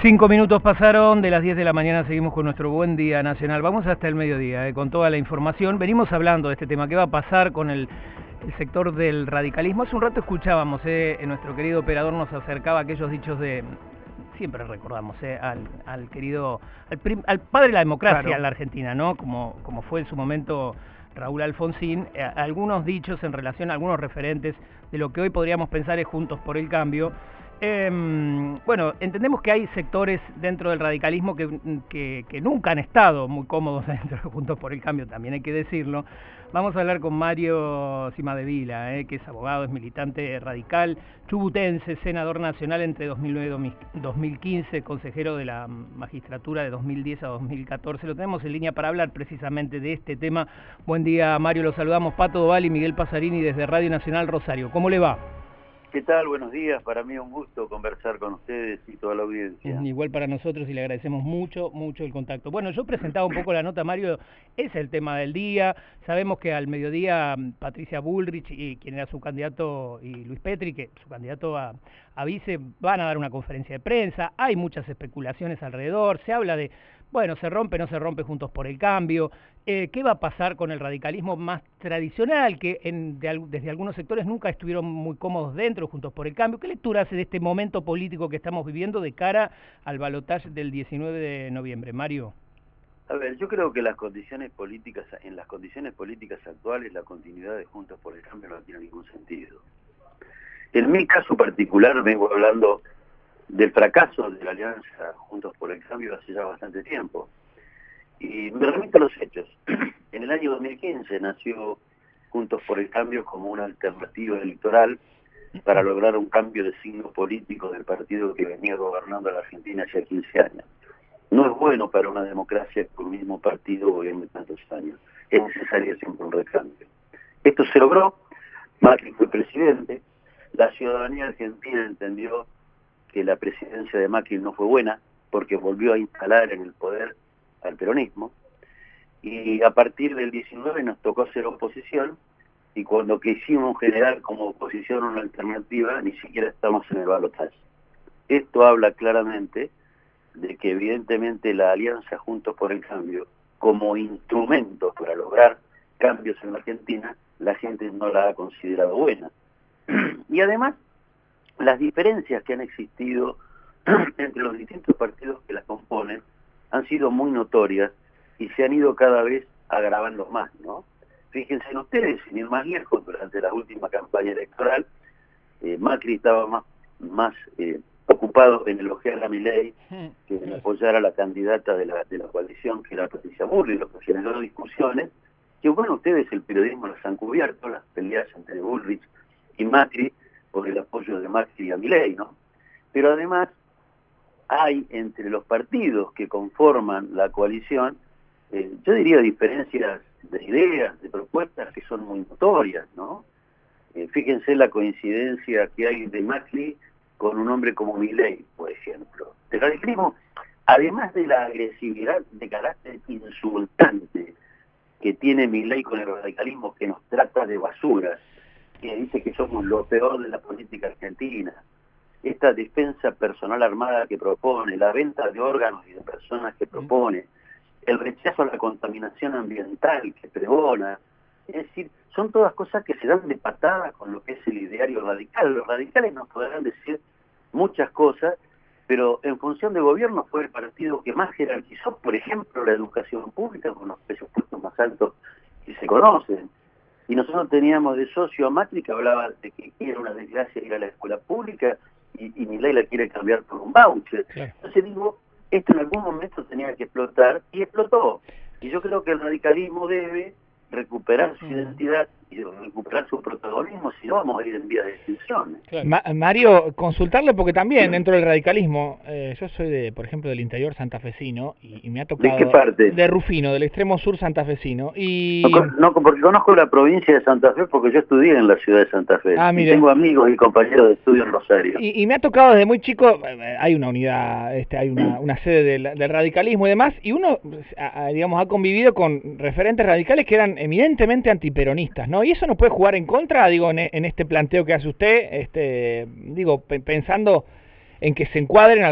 5 minutos pasaron de las 10 de la mañana, seguimos con nuestro Buen Día Nacional. Vamos hasta el mediodía, con toda la información. Venimos hablando de este tema, qué va a pasar con el sector del radicalismo. Hace un rato escuchábamos, nuestro querido operador nos acercaba a aquellos dichos de... Siempre recordamos al querido, al padre de la democracia, claro, en la Argentina, ¿no? Como fue en su momento Raúl Alfonsín, algunos dichos en relación a algunos referentes de lo que hoy podríamos pensar es Juntos por el Cambio. Bueno, entendemos que hay sectores dentro del radicalismo que nunca han estado muy cómodos dentro de Juntos por el Cambio, también hay que decirlo. Vamos a hablar con Mario Cimadevila, que es abogado, es militante radical, chubutense, senador nacional entre 2009 y 2015, consejero de la magistratura de 2010 a 2014. Lo tenemos en línea para hablar precisamente de este tema. Buen día, Mario, los saludamos Pato Doval y Miguel Pasarini desde Radio Nacional Rosario. ¿Cómo le va? ¿Qué tal? Buenos días. Para mí es un gusto conversar con ustedes y toda la audiencia. Igual para nosotros y le agradecemos mucho el contacto. Bueno, yo presentaba un poco la nota, Mario, es el tema del día. Sabemos que al mediodía Patricia Bullrich y quien era su candidato y Luis Petri, que su candidato a vice, van a dar una conferencia de prensa. Hay muchas especulaciones alrededor. Se habla de, bueno, se rompe, no se rompe Juntos por el Cambio. ¿Qué va a pasar con el radicalismo más tradicional, que desde algunos sectores nunca estuvieron muy cómodos dentro, Juntos por el Cambio? ¿Qué lectura hace de este momento político que estamos viviendo de cara al balotaje del 19 de noviembre? Mario. A ver, yo creo que en las condiciones políticas actuales, la continuidad de Juntos por el Cambio no tiene ningún sentido. En mi caso particular vengo hablando del fracaso de la alianza Juntos por el Cambio hace ya bastante tiempo. Y me remito a los hechos. En el año 2015 nació Juntos por el Cambio como una alternativa electoral para lograr un cambio de signo político del partido que venía gobernando a la Argentina hace 15 años. No es bueno para una democracia que un mismo partido gobierne tantos años. Es necesario siempre un recambio. Esto se logró, Macri fue presidente, la ciudadanía argentina entendió que la presidencia de Macri no fue buena porque volvió a instalar en el poder al peronismo, y a partir del 19 nos tocó ser oposición, y cuando quisimos generar como oposición una alternativa, ni siquiera estamos en el balotaje. Esto habla claramente de que evidentemente la alianza Juntos por el Cambio, como instrumento para lograr cambios en la Argentina, la gente no la ha considerado buena. Y además, las diferencias que han existido entre los distintos partidos que la componen han sido muy notorias y se han ido cada vez agravando más, ¿no? Fíjense en ustedes, sin ir más lejos, durante la última campaña electoral, Macri estaba más ocupado en elogiar a Milei que en apoyar a la candidata de la coalición, que era Patricia Bullrich, lo que generó discusiones, que bueno, ustedes el periodismo las han cubierto, las peleas entre Bullrich y Macri, por el apoyo de Macri a Milei, ¿no? Pero además, hay entre los partidos que conforman la coalición, yo diría diferencias de ideas, de propuestas que son muy notorias, ¿no? Fíjense la coincidencia que hay de Macri con un hombre como Milei, por ejemplo. El radicalismo, además de la agresividad de carácter insultante que tiene Milei con el radicalismo, que nos trata de basuras, que dice que somos lo peor de la política argentina, esta defensa personal armada que propone, la venta de órganos y de personas que propone, el rechazo a la contaminación ambiental que pregona, es decir, son todas cosas que se dan de patada con lo que es el ideario radical. Los radicales nos podrán decir muchas cosas, pero en función de gobierno fue el partido que más jerarquizó, por ejemplo, la educación pública con los presupuestos más altos que se conocen. Y nosotros teníamos de socio a Macri que hablaba de que era una desgracia ir a la escuela pública, y Milei la quiere cambiar por un voucher. Claro. Entonces digo, esto en algún momento tenía que explotar, y explotó. Y yo creo que el radicalismo debe recuperar su identidad y recuperar su protagonismo, si no vamos a ir en vías de extinción. Claro. Mario, consultarle porque también dentro del radicalismo, yo soy por ejemplo del interior santafesino y me ha tocado... ¿De qué parte? De Rufino, del extremo sur santafesino. Y... No, porque conozco la provincia de Santa Fe porque yo estudié en la ciudad de Santa Fe. Y tengo amigos y compañeros de estudio en Rosario. Y me ha tocado desde muy chico, hay una unidad, hay una sede del radicalismo y demás, y uno, digamos, ha convivido con referentes radicales que eran evidentemente antiperonistas, ¿no? Y eso nos puede jugar en contra, digo, en este planteo que hace usted, digo, pensando en que se encuadren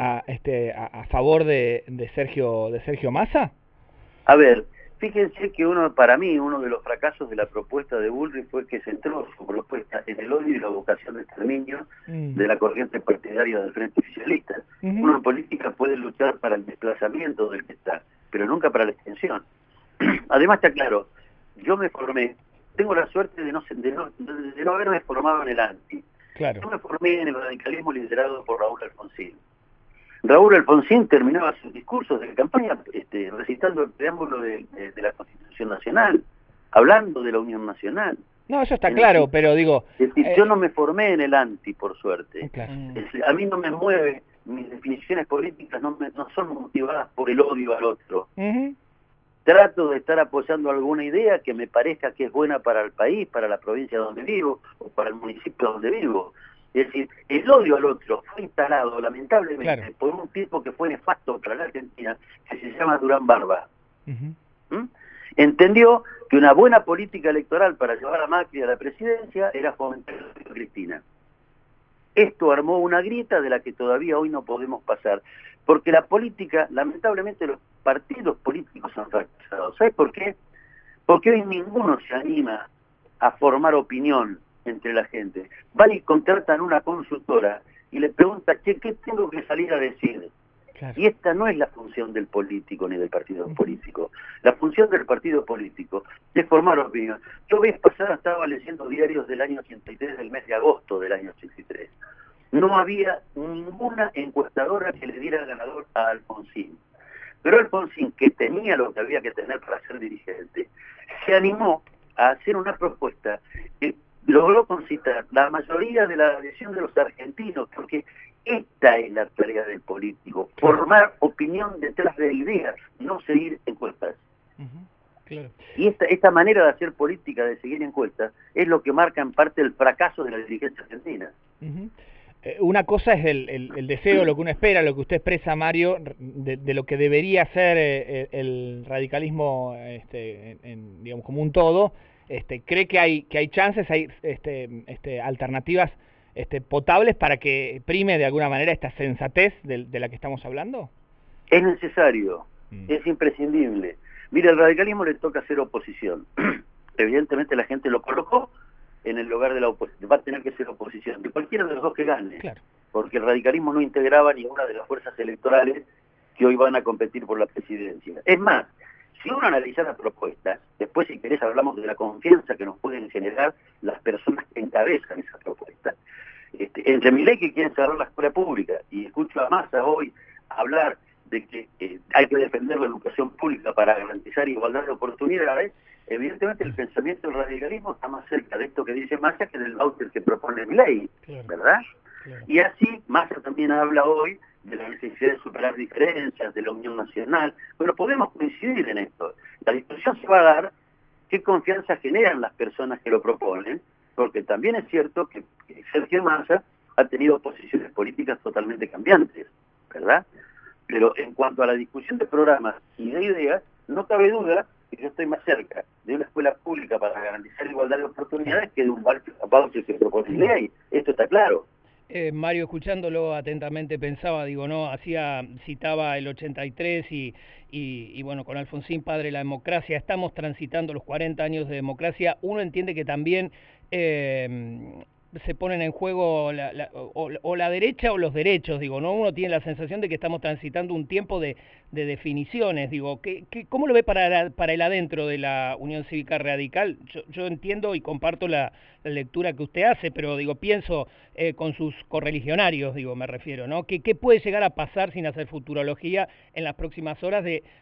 a favor de Sergio Massa? A ver, fíjense que para mí, uno de los fracasos de la propuesta de Bullrich fue que centró su propuesta en el odio y la vocación de exterminio de la corriente partidaria del Frente Oficialista. Uno en política puede luchar para el desplazamiento del que está, pero nunca para la extensión. Además, está claro, yo me formé, tengo la suerte de no haberme formado en el anti. Claro. Yo me formé en el radicalismo liderado por Raúl Alfonsín. Raúl Alfonsín terminaba sus discursos de campaña recitando el preámbulo de la Constitución Nacional, hablando de la Unión Nacional. No, eso está claro, pero digo... Es decir, yo no me formé en el anti, por suerte. Claro. Es decir, a mí no me mueve, mis definiciones políticas no son motivadas por el odio al otro. Trato de estar apoyando alguna idea que me parezca que es buena para el país, para la provincia donde vivo, o para el municipio donde vivo. Es decir, el odio al otro fue instalado, lamentablemente, por un tipo que fue nefasto para la Argentina, que se llama Durán Barba. Entendió que una buena política electoral para llevar a Macri a la presidencia era fomentar a Cristina. Esto armó una grieta de la que todavía hoy no podemos pasar, porque la política, lamentablemente los partidos políticos han fracasado. ¿Sabes por qué? Porque hoy ninguno se anima a formar opinión entre la gente. Van y contratan una consultora y le pregunta, ¿qué tengo que salir a decir? Claro. Y esta no es la función del político ni del partido político. La función del partido político es formar opinión. Yo vez pasada estaba leyendo diarios del año 83, del mes de agosto del año 83. No había ninguna encuestadora que le diera el ganador a Alfonsín. Pero Alfonsín, que tenía lo que había que tener para ser dirigente, se animó a hacer una propuesta que logró concitar la mayoría de la adhesión de los argentinos, porque esta es la tarea del político, formar opinión detrás de ideas, no seguir encuestas. Claro. Y esta manera de hacer política, de seguir encuestas, es lo que marca en parte el fracaso de la dirigencia argentina. Una cosa es el deseo, lo que uno espera, lo que usted expresa, Mario, de lo que debería ser el radicalismo, digamos, como un todo. ¿Cree que hay chances, hay alternativas potables para que prime de alguna manera esta sensatez de la que estamos hablando? Es necesario, es imprescindible. Mira, al radicalismo le toca hacer oposición. Evidentemente la gente lo colocó en el lugar de la oposición. Va a tener que ser oposición, de cualquiera de los dos que gane. Claro. Porque el radicalismo no integraba ninguna de las fuerzas electorales que hoy van a competir por la presidencia. Es más, si uno analizara propuestas, después si querés hablamos de la confianza que nos pueden generar las personas que encabezan esas propuestas. Entre Milei, que quiere cerrar la escuela pública, y escucho a Massa hoy hablar de que hay que defender la educación pública para garantizar igualdad de oportunidades, evidentemente el pensamiento del radicalismo está más cerca de esto que dice Massa que del voucher que propone Milei, ¿verdad? Claro. Y así Massa también habla hoy de la necesidad de superar diferencias, de la unión nacional. Bueno, podemos coincidir en esto. La discusión se va a dar qué confianza generan las personas que lo proponen, porque también es cierto que Sergio Massa ha tenido posiciones políticas totalmente cambiantes, ¿verdad? Pero en cuanto a la discusión de programas y de ideas, no cabe duda que yo estoy más cerca de una escuela pública para garantizar igualdad de oportunidades que de un voucher que propone ley. Esto está claro. Mario, escuchándolo atentamente pensaba, citaba el 83 y bueno, con Alfonsín, padre de la democracia, estamos transitando los 40 años de democracia. Uno entiende que también se ponen en juego la derecha o los derechos, ¿no? Uno tiene la sensación de que estamos transitando un tiempo de definiciones, ¿cómo lo ve para el adentro de la Unión Cívica Radical? Yo entiendo y comparto la lectura que usted hace, pero pienso con sus correligionarios, me refiero, ¿no? ¿Qué puede llegar a pasar sin hacer futurología en las próximas horas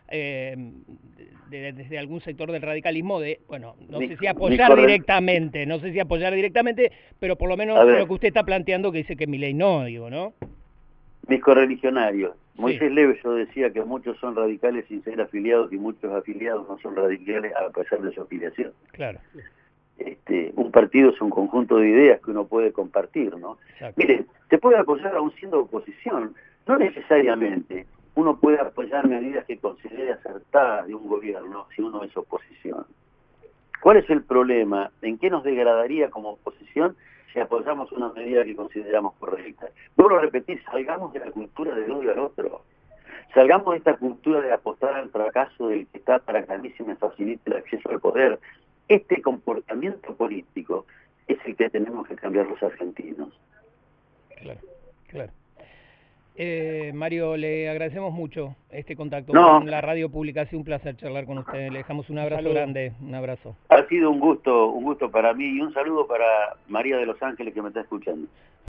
desde algún sector del radicalismo no sé si apoyar directamente, pero por lo menos lo que usted está planteando, que dice que Milei no, ¿no? Mis correligionarios. Moisés Leves decía que muchos son radicales sin ser afiliados y muchos afiliados no son radicales a pesar de su afiliación. Claro. Un partido es un conjunto de ideas que uno puede compartir, ¿no? Exacto. Mire, se puede apoyar aún siendo oposición. No necesariamente uno puede apoyar medidas que considere acertadas de un gobierno si uno es oposición. ¿Cuál es el problema? ¿En qué nos degradaría como oposición si apoyamos una medida que consideramos correcta. Vuelvo a repetir, salgamos de la cultura del odio al otro. Salgamos de esta cultura de apostar al fracaso del que está para que a mí se me facilite el acceso al poder. Este comportamiento político es el que tenemos que cambiar los argentinos. Claro, claro. Mario, le agradecemos mucho este contacto No, con la radio pública. Ha sido un placer charlar con usted. Le dejamos un abrazo grande, un abrazo. ha sido un gusto para mí y un saludo para María de Los Ángeles que me está escuchando.